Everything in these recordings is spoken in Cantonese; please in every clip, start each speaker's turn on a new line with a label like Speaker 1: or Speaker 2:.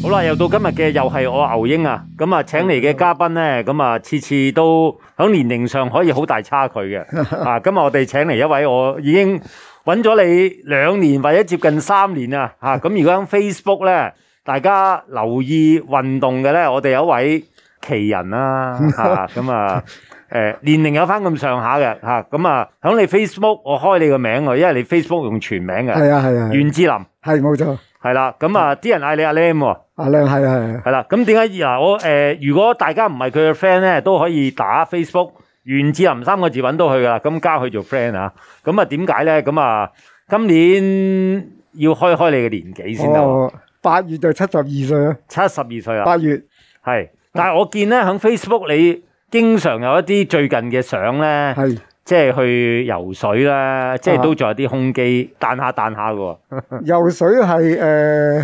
Speaker 1: 好啦，又到今日嘅又係我牛英啊，咁啊請嚟嘅嘉賓咧，咁啊次次都喺年齡上可以好大差距嘅，啊，今日我哋請嚟一位我已經揾咗你2年或者接近3年啊，吓，咁如果喺 Facebook 咧，大家留意運動嘅咧，我哋有一位奇人啦，吓，咁啊。年齡有翻咁上下嘅吓，咁啊響你 Facebook 我開你個名喎，因為你 Facebook 用全名嘅，
Speaker 2: 係啊，
Speaker 1: 袁志霖，
Speaker 2: 係冇錯，
Speaker 1: 係啦，咁啊啲人嗌你阿 Lam 喎，
Speaker 2: 阿靚係，
Speaker 1: 係啦，咁點解嗱我如果大家唔係佢嘅 friend 咧，都可以打 Facebook 袁志霖3個字揾到佢噶啦，咁加佢做 friend 啊，咁啊點解咧？咁啊今年要開你嘅年紀先得喎
Speaker 2: 8月就72歲啦
Speaker 1: ，72歲啦
Speaker 2: ，8月
Speaker 1: 係，但係我見咧響 Facebook 你經常有一啲最近嘅相咧，即係去游水啦，即係都仲有啲胸肌彈下嘅喎。
Speaker 2: 游水係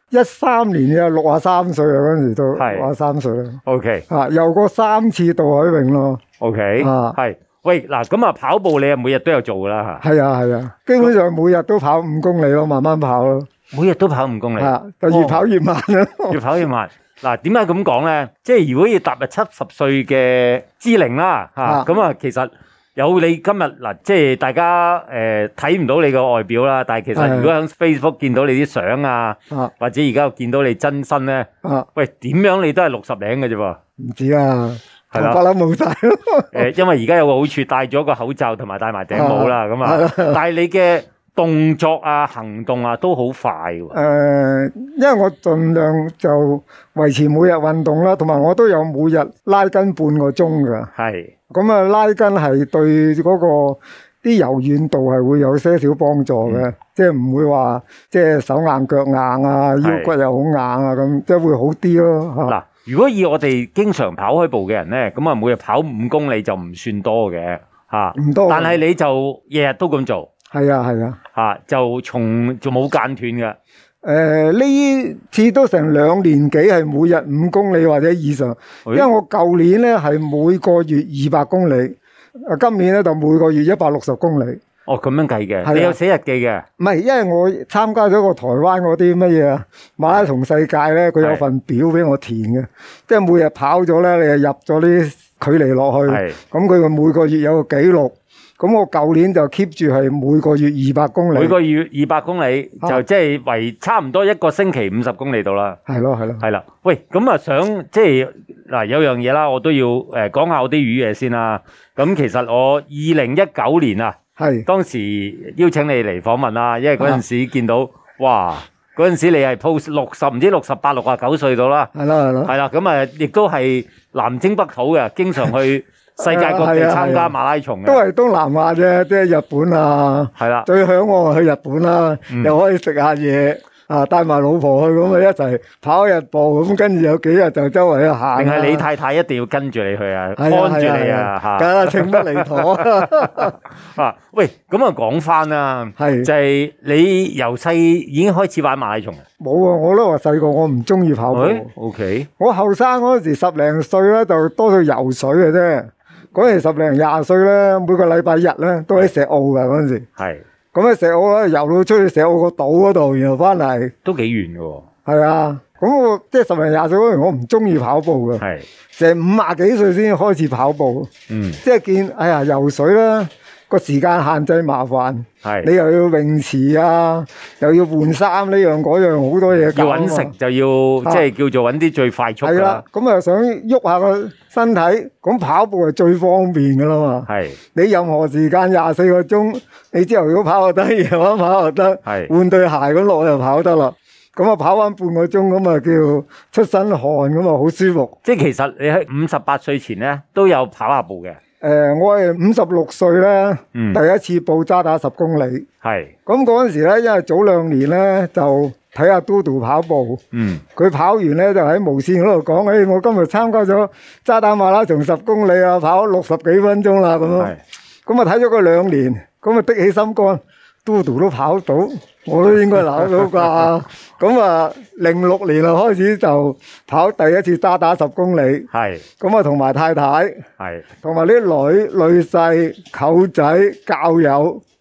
Speaker 2: 13年嘅63歲啊，嗰陣時都63歲啦。
Speaker 1: OK，
Speaker 2: 游過3次渡海泳咯。
Speaker 1: OK，係。喂，嗱咁啊，跑步你啊每日都有做噶啦嚇。係
Speaker 2: 啊，基本上每日都跑5公里咯，慢慢跑咯。
Speaker 1: 每日都跑5公里。
Speaker 2: 就越跑越慢咯。
Speaker 1: 越跑越慢。嗱，點解咁講咧？即係如果要踏入70歲嘅之齡啦，咁啊，其實有你今日嗱，即係大家睇唔到你個外表啦，但係其實如果喺 Facebook 見到你啲相啊，或者而家見到你真身咧，喂，點樣你都係60零嘅啫噃？
Speaker 2: 唔止啊，頭髮都冇晒咯。
Speaker 1: 因為而家有個好處，戴咗個口罩同埋戴埋頂帽啦，咁啊，但係你嘅動作啊、行動啊都好快喎。
Speaker 2: 因為我盡量就維持每日運動啦，同埋我都有每日拉筋半個鐘噶。係。咁啊，拉筋係對嗰個啲柔軟度係會有些少幫助嘅，即係唔會話即係手硬腳硬啊，腰骨又好硬啊咁，即係會好啲咯。
Speaker 1: 嗱，如果以我哋經常跑開步嘅人咧，咁啊每日跑5公里就唔算多嘅嚇，唔多。但係你就日日都咁做。係啊，就冇間斷嘅。
Speaker 2: 呢次都成2年幾，係每日5公里或者以上。因為我舊年咧係每個月200公里，今年咧就每個月160公里。
Speaker 1: 哦，咁樣計嘅，你有寫日記嘅？
Speaker 2: 唔係，因為我參加咗個台灣嗰啲乜嘢啊馬拉松世界咧，佢有份表俾我填嘅，即係每日跑咗咧，你就入咗啲距離落去。咁佢每個月有個紀錄。咁我舊年就 keep 住係每個月200公里，
Speaker 1: 每個月200公里就即係為差唔多1個星期50公里到啦。係啦。喂，咁啊想即係嗱有樣嘢啦，我都要講下我啲魚嘢先啦。咁其實我2019年啊，當時邀請你嚟訪問啦，因為嗰陣時見到哇，嗰陣時你係 post 60唔知68、69歲到啦。係啦，咁啊亦都係南征北討嘅，經常去世界各地參加馬拉松嘅，都係東南亞啫，即係日本啊，係啦，最向往去日本啦，又可以食下嘢啊，帶埋老婆去咁啊，一齊跑日步咁，跟住有幾日就周圍去行。定係你太太一定要跟住你去啊，看住你啊，吓，梗係情不離妥啊！喂，咁啊講翻啦，就係你由細已經開始玩馬拉松啊？冇啊，我都話細個我唔中意跑步。OK， 我後生嗰陣時10零歲咧，就多數游水嘅啫。嗰陣時10零20歲咧，每個禮拜日咧都喺石澳噶嗰陣時。係。咁喺石澳咧游到出去石澳個島嗰度，然後翻嚟。都幾遠㗎喎。係啊，咁我即係10零20歲嗰陣，我唔中意跑步嘅。係。成50幾歲先開始跑步。即係見，哎呀，游水啦，個時間限制麻煩。係。你又要泳池啊，又要換衫呢樣嗰樣，好多嘢搞。要揾食就要即係叫做揾啲最快速㗎。係啦，咁啊想喐下個身體，咁跑步係最方便噶啦嘛。係，你任何時間24個鐘，你朝頭早跑又得，夜晚跑又得。係，換對鞋咁落就跑得啦。咁啊跑翻半個鐘咁啊叫出身汗咁啊好舒服。即係其實你喺58歲前咧都有跑下步嘅。我係56歲咧，第一次報渣打10公里。係，咁嗰陣時咧，因為早2年咧就睇下嘟嘟跑步，佢跑完咧就喺無線嗰度講，我今日參加咗渣打馬拉松10公里啊，跑60幾分鐘啦咁咯。咁啊睇咗佢2年，咁啊的起心肝，嘟嘟都跑到，我都應該跑到啩。咁啊06年啊開始就跑第一次渣打10公里。係，咁啊同埋太太，係，同埋啲女婿、舅仔、教友。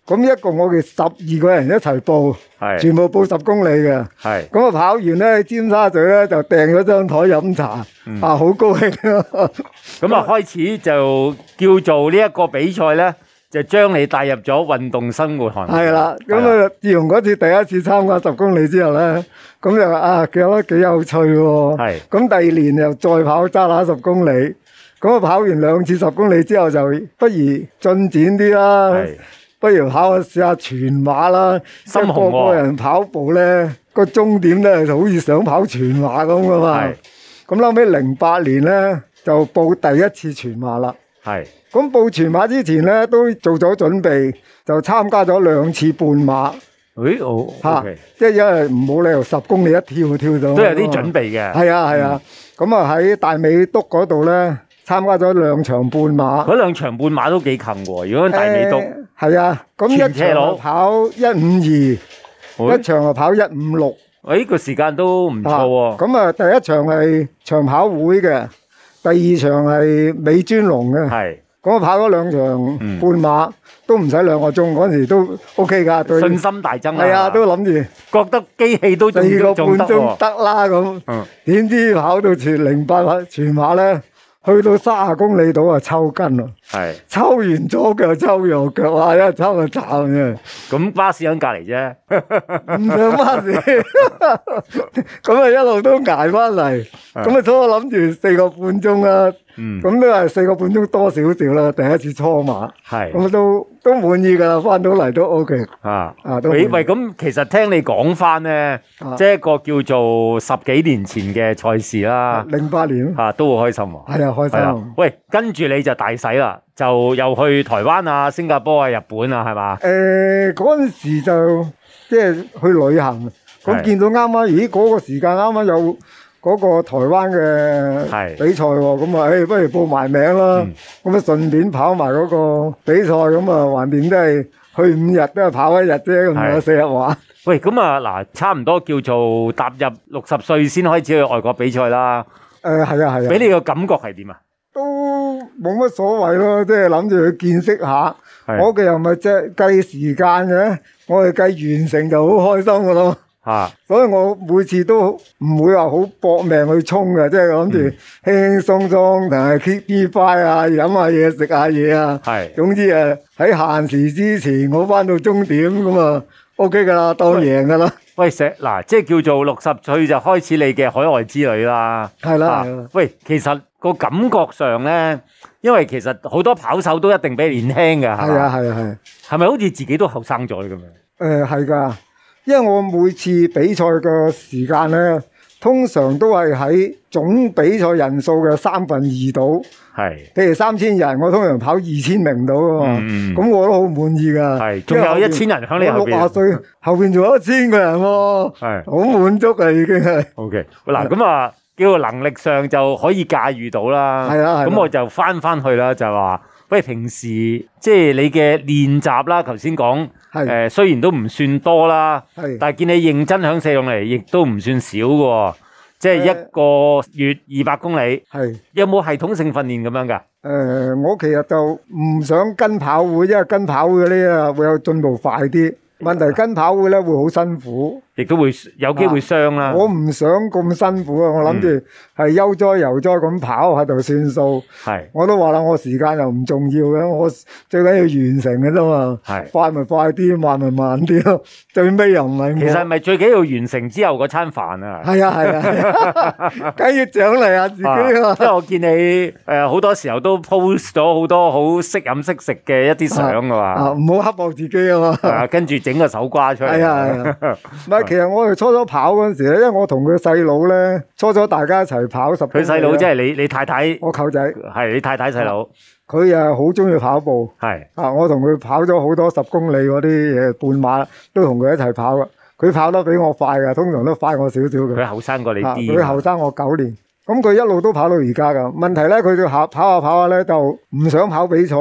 Speaker 2: 咁一共我哋12個人一齊報，全部報10公里嘅。咁啊跑完咧，尖沙咀咧就訂咗張台飲茶，好高興。
Speaker 1: 咁啊開始就叫做呢一個比賽咧，就將你帶入咗運動生活行列。
Speaker 2: 係啦，咁啊自從嗰次第一次參加10公里之後咧，咁就覺得幾有趣喎。咁第2年又再跑渣打10公里，咁啊跑完2次10公里之後就不如進展啲啦。不如試下全馬啦，
Speaker 1: 心紅
Speaker 2: 個個人跑步咧，個終點咧就好似想跑全馬咁噶嘛。咁後尾08年咧就報第一次全馬啦。咁報全馬之前咧都做咗準備，就參加咗2次半馬。即係因為唔好理由10公里一跳到。
Speaker 1: 都有啲準備嘅。
Speaker 2: 係啊。咁啊喺大美督嗰度咧參加咗2場半馬。
Speaker 1: 嗰2場半馬都幾近喎，如果大美督。
Speaker 2: 係啊，咁一場跑152，一場就跑156。
Speaker 1: 呢個時間都唔錯喎。
Speaker 2: 咁啊，第一場係長跑會嘅，第2場係美專龍嘅。咁我跑咗2場半馬，都唔使2個鐘，嗰陣時都 OK 噶，對
Speaker 1: 信心大增啊！
Speaker 2: 係啊，都諗住
Speaker 1: 覺得機器都
Speaker 2: 4個半鐘得啦咁。點知跑到08全馬咧？去到30公里度啊，抽筋咯，抽完左腳抽右腳，哇！一抽就慘嘅。
Speaker 1: 咁巴士喺隔離啫，
Speaker 2: 唔上巴士，咁啊一路都捱翻嚟。咁啊初我諗住4個半鐘啦，咁都係4個半鐘多少少啦。第一次初馬，咁都滿意噶啦，翻到嚟都 OK。
Speaker 1: 喂，咁其實聽你講翻咧，即係一個叫做10幾年前嘅賽事啦
Speaker 2: ，08年
Speaker 1: 都好開心喎。
Speaker 2: 係啊，開心。
Speaker 1: 喂，跟住你就大洗啦，就又去台灣啊、新加坡啊、日本啊，係嘛？
Speaker 2: 嗰陣時就即係去旅行，咁見到啱啱，咦嗰個時間啱啱有嗰個台灣嘅比賽喎，咁啊，不如報埋名啦，咁啊順便跑埋嗰個比賽，咁啊橫掂都係去5日，都係跑1日啫，咁有4日玩。
Speaker 1: 喂，咁啊嗱，差唔多叫做踏入60歲先開始去外國比賽啦。
Speaker 2: 係啊。
Speaker 1: 俾你個感覺係點啊？
Speaker 2: 都冇乜所謂咯，即係諗住去見識下。我嘅又唔係即係計時間嘅，我哋計完成就好開心噶咯。所以我每次都唔會話好搏命去衝嘅，即係諗住輕輕鬆鬆同埋 keep B5 啊，飲下嘢食下嘢啊。總之喺限時之前我翻到終點咁啊 OK 噶啦，當贏噶啦。
Speaker 1: 喂，嗱，即係叫做60歲就開始你嘅海外之旅啦。
Speaker 2: 係啦。
Speaker 1: 喂，其實個感覺上咧，因為其實好多跑手都一定比你年輕嘅，係嘛？係啊。係咪好似自己都後生咗咁樣？係
Speaker 2: 㗎，因為我每次比賽嘅時間咧，通常都係喺總比賽人數嘅2/3度。譬如3000人，我通常跑2000名到啊嘛。咁我都好滿意㗎。
Speaker 1: 仲有1000人喺你後邊。
Speaker 2: 60歲後邊仲有1000個人喎。好滿足啊，已經係。
Speaker 1: OK，嗱咁啊，叫做能力上就可以駕馭到啦。咁我就翻去啦，就話喂，平時即係你嘅練習啦，頭先講雖然都唔算多啦，但係見你認真響寫用嚟，亦都唔算少嘅。即係1個月200公里，有冇系統性訓練咁樣㗎？
Speaker 2: 我其實就唔想跟跑會，因為跟跑會嗰啲會有進步快啲。問題跟跑會咧會好辛苦，
Speaker 1: 亦都會有機會傷啦。
Speaker 2: 我唔想咁辛苦啊！我諗住係悠哉悠哉咁跑喺度算數。我都話啦，我時間又唔重要嘅，我最緊要完成嘅啫嘛。快咪快啲，慢咪慢啲咯。最尾又唔係。
Speaker 1: 其實係咪最緊要完成之後嗰餐飯啊？
Speaker 2: 係啊，梗要獎勵下自己啊！
Speaker 1: 因為我見你好多時候都 post 咗好多好識飲識食嘅一啲相㗎嘛。
Speaker 2: 唔好刻薄自己啊嘛。
Speaker 1: 跟住整個手瓜出嚟。
Speaker 2: 係啊。唔係，其實我哋初初跑嗰陣時咧，因為我同佢細佬咧，初初大家一齊跑10公里。
Speaker 1: 佢細佬即係你太太。
Speaker 2: 我舅仔。
Speaker 1: 係你太太細佬。
Speaker 2: 佢又好中意跑步。我同佢跑咗好多10公里嗰啲嘢，半馬都同佢一齊跑噶。佢跑得比我快噶，通常都快我少少嘅。
Speaker 1: 佢後生過你啲。
Speaker 2: 佢後生我9年。咁佢一路都跑到而家噶。問題咧，佢就跑下咧，就唔想跑比賽啦。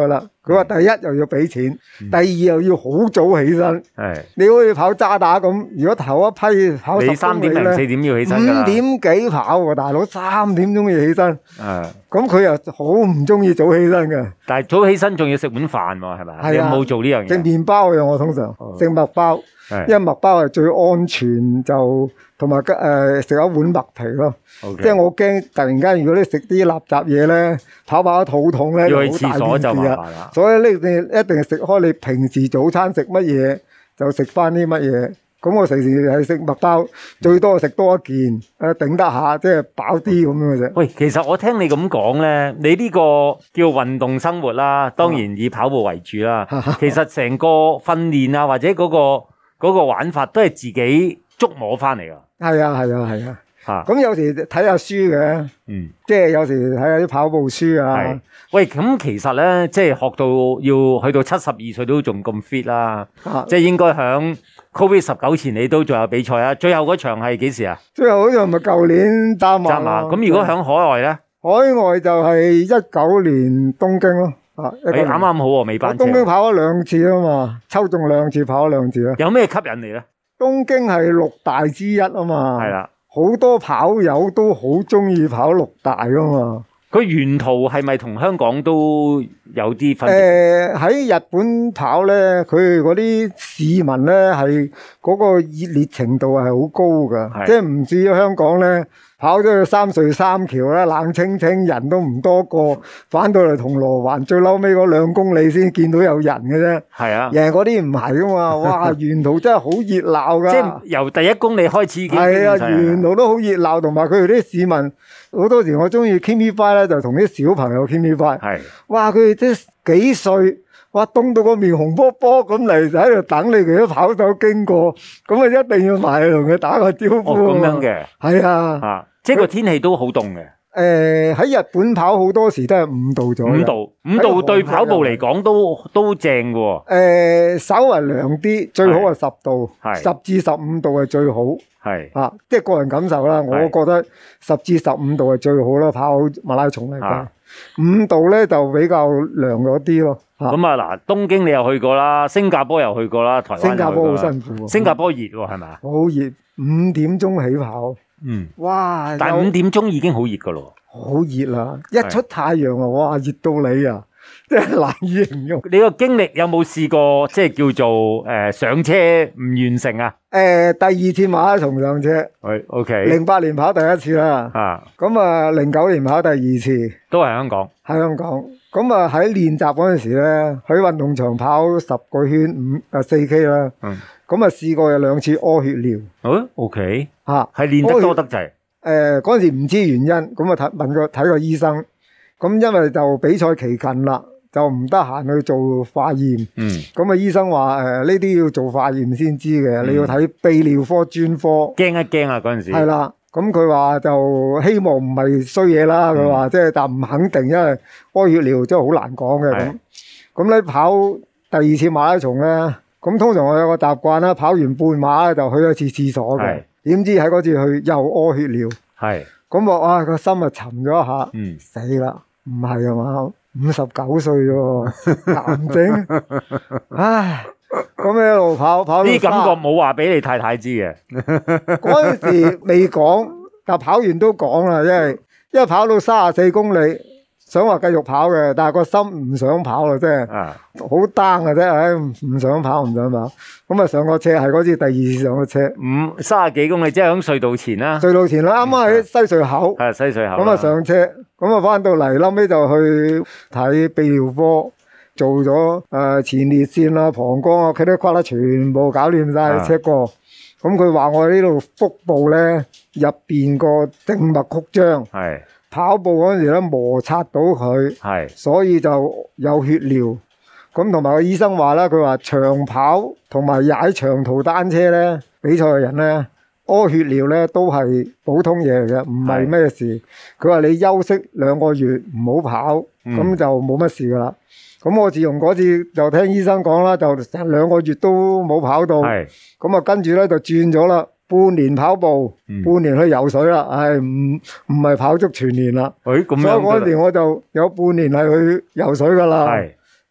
Speaker 2: 佢話第一又要俾錢，第二又要好早起身。你好似跑渣打咁，如果頭一批跑10公里咧，
Speaker 1: 你3點零4點要起身㗎啦。
Speaker 2: 5點幾跑喎，大佬3點鐘要起身。咁佢又好唔中意早起身嘅。
Speaker 1: 但係早起身仲要食碗飯喎，係咪？你有冇做呢樣嘢？
Speaker 2: 食麵包嘅我通常食麥包，因為麥包係最安全，就同埋食一碗麥皮咯。即係我驚突然間如果你食啲垃圾嘢咧，跑肚痛咧，
Speaker 1: 要去廁所就麻煩啦。
Speaker 2: 所以你一定係食開你平時早餐食乜嘢就食翻啲乜嘢。咁我成時係食麥包，最多食多一件，頂得下，即係飽啲咁樣嘅啫。
Speaker 1: 喂，其實我聽你咁講咧，你呢個叫運動生活啦，當然以跑步為主啦。其實成個訓練啊，或者嗰個玩法都係自己捉摸翻嚟㗎。係
Speaker 2: 啊。咁有時睇下書嘅，即係有時睇下啲跑步書啊。
Speaker 1: 喂，咁其實咧，即係學到要去到72歲都仲咁 fit 啦，即係應該響 COVID-19 前你都仲有比賽啊。最後嗰場係幾時啊？
Speaker 2: 最後嗰場咪舊年渣馬。
Speaker 1: 咁如果響海外咧？
Speaker 2: 海外就係19年東京咯。
Speaker 1: 你啱啱好喎，尾班車。
Speaker 2: 東京跑咗2次啊嘛，抽中2次跑咗2次啊。
Speaker 1: 有咩吸引你咧？
Speaker 2: 東京係6大之一啊嘛。
Speaker 1: 係啦。
Speaker 2: 好多跑友都好中意跑6大噶嘛。
Speaker 1: 佢沿途係咪同香港都有啲分別？
Speaker 2: 喺日本跑咧，佢嗰啲市民咧係嗰個熱烈程度係好高噶，即係唔似香港咧跑咗去三隧三橋咧，冷清清人都唔多個，返到嚟銅鑼灣最嬲尾嗰2公里先見到有人嘅啫。係啊，人嗰啲唔係噶嘛，哇！沿途真係好熱鬧噶，
Speaker 1: 即係由第1公里開始已經
Speaker 2: 係啊，沿途都好熱鬧，同埋佢哋啲市民。好多時我中意 Kimi Five 咧，就同啲小朋友 Kimi Five。哇！佢哋即幾歲，哇凍到個面紅波波咁嚟，就喺度等你哋啲跑手經過，咁啊一定要埋去同佢打個招呼。
Speaker 1: 咁樣嘅。係
Speaker 2: 啊。
Speaker 1: 即係個天氣都好凍嘅。
Speaker 2: 喺日本跑好多時都係5度左右。
Speaker 1: 5度對跑步嚟講都正嘅
Speaker 2: 喎。稍為涼啲，最好係10度，10至15度係最好。即係個人感受啦。我覺得10至15度係最好啦，跑馬拉松嚟講。5度咧就比較涼咗啲咯。
Speaker 1: 咁啊嗱，東京你又去過啦，新加坡又去過啦，台灣又去過啦。
Speaker 2: 新加坡好辛苦。
Speaker 1: 新加坡熱喎，係咪啊？
Speaker 2: 好熱，5點鐘起跑。哇！
Speaker 1: 但係5點鐘已經好熱噶咯。
Speaker 2: 好熱啦！一出太陽啊，哇！熱到你啊，即係難以形容。
Speaker 1: 你個經歷有冇試過即係叫做上車唔完成啊？
Speaker 2: 第2次馬拉松上車。
Speaker 1: OK。
Speaker 2: 08年跑第1次啦。咁啊，09年跑第2次。
Speaker 1: 都係香港。喺
Speaker 2: 香港。咁啊喺練習嗰陣時咧，喺運動場跑10個圈4K 啦。咁啊試過有2次屙血尿。
Speaker 1: OK。係練得多得滯。
Speaker 2: 嗰陣時唔知原因，咁啊睇個醫生，咁因為就比賽期近啦，就唔得閒去做化驗。咁啊醫生話呢啲要做化驗先知嘅，你要睇泌尿科專科。驚一驚啊嗰陣時。係啦，咁佢話就希望唔係衰嘢啦，佢話即係但唔肯定，因為屙血尿真係好難講嘅。咁咧跑第2次馬拉松咧，咁通常我有個習慣啦，跑完半馬就去一次廁所嘅。點知喺嗰次去又屙血尿，咁我哇個心啊沉咗一下，死啦！唔係啊嘛，59歲喎，癌症，唉，咁一路跑到
Speaker 1: 啲感覺冇話俾你太太知嘅，
Speaker 2: 嗰陣時未講，但跑完都講啦，因為跑到34公里。想話繼續跑嘅，但係個心唔想跑啦，即係好 down 嘅啫，唉，唔想跑，咁啊上個車係嗰次第2次上個車
Speaker 1: ，30幾公里，即係響隧道前啦。隧
Speaker 2: 道前啦，啱啱喺西隧口。
Speaker 1: 係西隧口。咁
Speaker 2: 啊上車，咁啊翻到嚟，後尾就去睇泌尿科，做咗前列腺啦、膀胱啊、佢啲骨啦，全部搞亂晒 check 過。咁佢話我呢度腹部咧入邊個靜脈曲張。係。跑步嗰陣時咧摩擦到佢，所以就有血尿。咁同埋個醫生話咧，佢話長跑同埋踩長途單車咧，比賽嘅人咧屙血尿咧都係普通嘢嚟嘅，唔係咩事。佢話你休息2個月唔好跑，咁就冇乜事噶啦。咁我自從嗰次就聽醫生講啦，就成2個月都冇跑到。咁啊跟住咧就轉咗啦。半年跑步，半年去游水啦，唔係跑足全年啦。所以嗰陣時我就有半年係去游水噶啦。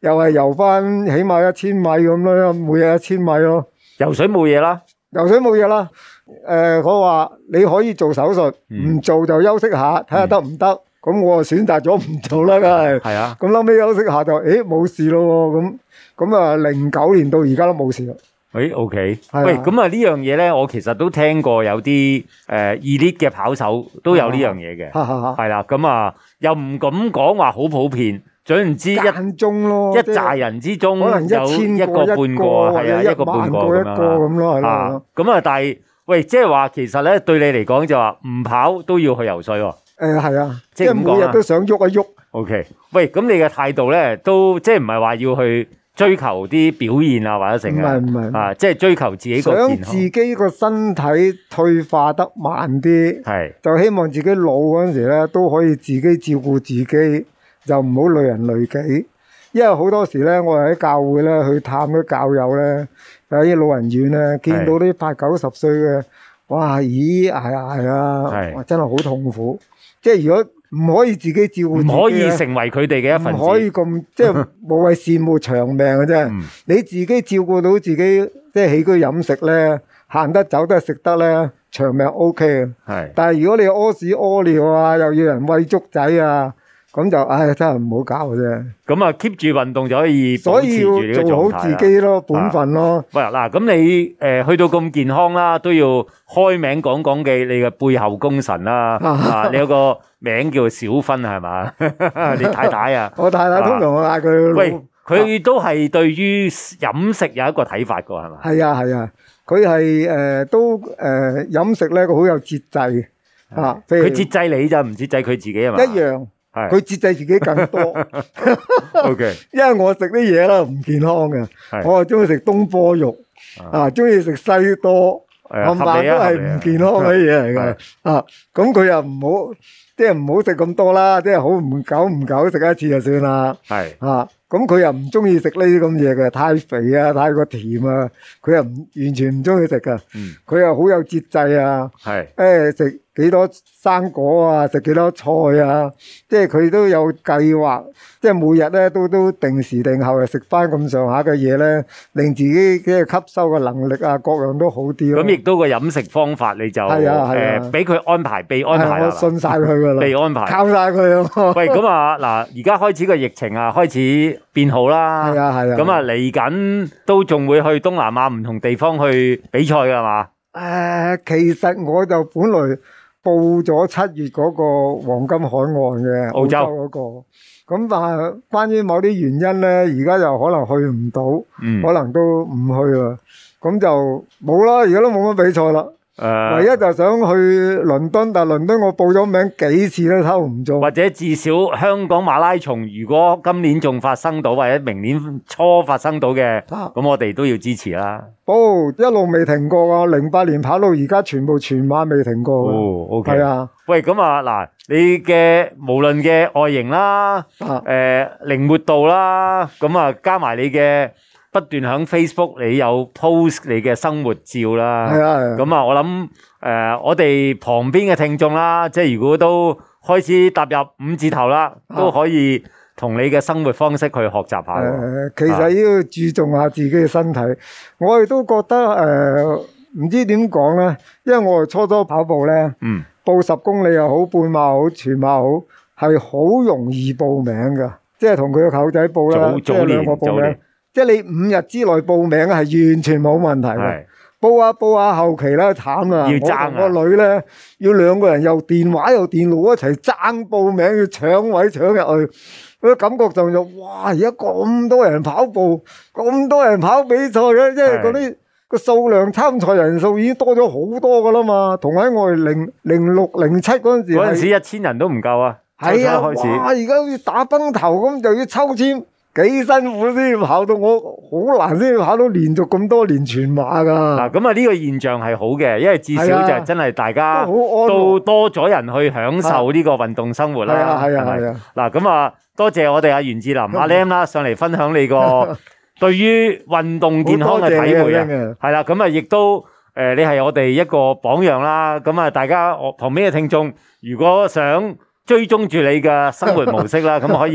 Speaker 2: 又係游翻起碼1000米咁咯，每日1000米咯。
Speaker 1: 游水冇嘢啦，
Speaker 2: 游水冇嘢啦。我話你可以做手術，唔做就休息下，睇下得唔得。咁我選擇咗唔做啦，梗係。係啊。咁後尾休息下就，冇事咯喎。咁啊，09年到而家都冇事啦。
Speaker 1: OK。喂，咁啊呢樣嘢咧，我其實都聽過有啲elite 嘅跑手都有呢樣嘢嘅。係啦，咁啊又唔敢講話好普遍，總言之
Speaker 2: 間中咯，
Speaker 1: 一紮人之中
Speaker 2: 可能1000
Speaker 1: 有一個半個，係啊，一個半個
Speaker 2: 咁咯，係咯。
Speaker 1: 咁啊，但係喂，即係話其實咧對你嚟講就話唔跑都要去游水喎。
Speaker 2: 係啊，即係每日都想喐一喐。
Speaker 1: OK。喂，咁你嘅態度咧都即係唔係話要去追求啲表現啊，或者成啊？唔係啊，即係追求自己個健康。
Speaker 2: 想自己個身體退化得慢啲，
Speaker 1: 係
Speaker 2: 就希望自己老嗰陣時咧都可以自己照顧自己，就唔好累人累己。因為好多時咧，我哋喺教會咧去探啲教友咧，有啲老人院咧，見到啲80、90歲嘅，哇！咦，係啊，哇！真係好痛苦。即係如果唔可以自己照顧自己，
Speaker 1: 唔可以成為佢哋嘅一份子，
Speaker 2: 唔可以咁即係無謂羨慕長命嘅啫。你自己照顧到自己，即係起居飲食咧，行得走得食得咧，長命 OK 嘅。係。但係如果你屙屎屙尿啊，又要人餵粥仔啊，咁就真係唔好搞嘅啫。咁啊 keep 住運動就可以保持住呢個狀態啦。所以要做好自己咯，本分咯。喂，嗱，咁你去到咁健康啦，都要開名講講嘅你嘅背後功臣啦。你有個名叫小芬係嘛？你太太啊？我太太通常我嗌佢。喂，佢都係對於飲食有一個睇法㗎係嘛？係啊係啊，佢係都飲食咧，佢好有節制啊。佢節制你就唔節制佢自己係嘛？一樣。係，佢節制自己更多。OK， 因為我食啲嘢啦唔健康嘅，我係中意食東坡肉，中意食西多，冚唪唥都係唔健康嘅嘢嚟嘅。咁佢又唔好，即係唔好食咁多啦，即係好唔久食一次就算啦。係咁佢又唔中意食呢啲咁嘢嘅，太肥啊，太過甜啊，佢又完全唔中意食噶。佢又好有節制啊。係，食幾多生果啊，食幾多菜啊，即係佢都有計劃，即係每日咧都定時定候食翻咁上下嘅嘢咧，令自己嘅吸收嘅能力啊各樣都好啲咯。咁亦都個飲食方法你就俾佢安排，被安排啦。我信晒佢噶啦，被安排，靠晒佢啊。喂，咁啊嗱，而家開始個疫情啊開始變好啦。係啊係啊。咁啊嚟緊都仲會去東南亞唔同地方去比賽噶嘛？其實我就本來報咗7月嗰個黃金海岸嘅澳洲嗰個，咁但係關於某啲原因咧，而家就可能去唔到，可能都唔去啦，咁就冇啦，而家都冇乜比賽啦。唯一就想去倫敦，但係倫敦我報咗名幾次都抽唔中。或者至少香港馬拉松，如果今年仲發生到，或者明年初發生到嘅，咁我哋都要支持啦。一路未停過啊！08年跑到而家，全馬未停過。OK。係啊。喂，咁啊嗱，你嘅無論嘅外形啦，靈活度啦，咁啊加埋你嘅。不斷喺 Facebook 你有 post 你嘅生活照啦，係啊，咁啊我諗我哋旁邊嘅聽眾啦，即係如果都開始踏入5字頭啦，都可以同你嘅生活方式去學習下。其實要注重下自己嘅身體，我哋都覺得唔知點講咧，因為我哋初跑步咧，報10公里又好，半馬好，全馬好，係好容易報名噶，即係同佢個舅仔報啦，即係2個報名。即係你5日之內報名係完全冇問題嘅，報下後期咧慘啦，要爭我同個女咧要2個人又電話又電腦一齊爭報名，要搶位搶入去，嗰感覺上就哇！而家咁多人跑步，咁多人跑比賽嘅，即係嗰啲個數量參賽人數已經多咗好多噶啦嘛，同喺我哋06、07嗰陣時1000人都唔夠啊，係啊，哇！而家好似打崩頭咁，就要抽籤。幾辛苦先跑到，我好難先跑到連續咁多年全馬噶。嗱，咁啊呢個現象係好嘅，因為至少就係真係大家都多咗人去享受呢個運動生活啦。係啊。嗱，咁啊多謝我哋阿袁志霖阿 Lam 啦，上嚟分享你個對於運動健康嘅體會啊。係啦，咁啊亦都你係我哋一個榜樣啦。咁啊大家旁邊嘅聽眾，如果想追蹤住你嘅生活模式啦，咁可以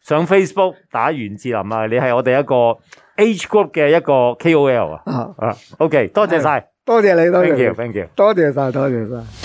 Speaker 1: 上 Facebook 打袁志林啊，你係我哋一個 Age Group 嘅一個 KOL 啊。OK， 多謝晒，
Speaker 2: 多謝你，多謝你，
Speaker 1: Thank you，
Speaker 2: 多謝晒，多謝晒。